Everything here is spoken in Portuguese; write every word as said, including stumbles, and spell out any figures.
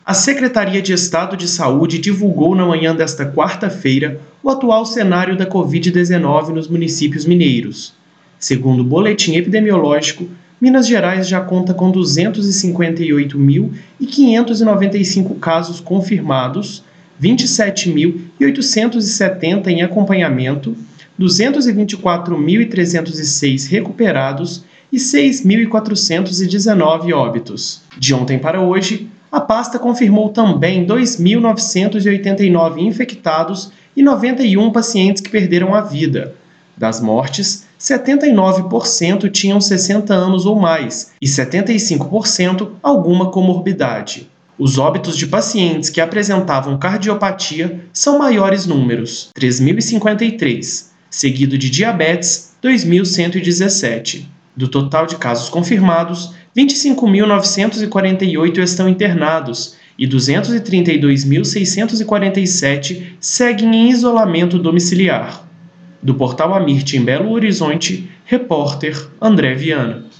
A Secretaria de Estado de Saúde divulgou na manhã desta quarta-feira o atual cenário da covid dezenove nos municípios mineiros. Segundo o boletim epidemiológico, Minas Gerais já conta com duzentos e cinquenta e oito mil quinhentos e noventa e cinco casos confirmados, vinte e sete mil oitocentos e setenta em acompanhamento, duzentos e vinte e quatro mil trezentos e seis recuperados e seis mil quatrocentos e dezenove óbitos. De ontem para hoje, a pasta confirmou também dois mil novecentos e oitenta e nove infectados e noventa e um pacientes que perderam a vida. Das mortes, setenta e nove por cento tinham sessenta anos ou mais e setenta e cinco por cento alguma comorbidade. Os óbitos de pacientes que apresentavam cardiopatia são maiores números, três mil e cinquenta e três, seguido de diabetes, dois mil cento e dezessete. Do total de casos confirmados, vinte e cinco mil novecentos e quarenta e oito estão internados e duzentos e trinta e dois mil seiscentos e quarenta e sete seguem em isolamento domiciliar. Do portal Amirte em Belo Horizonte, repórter André Viana.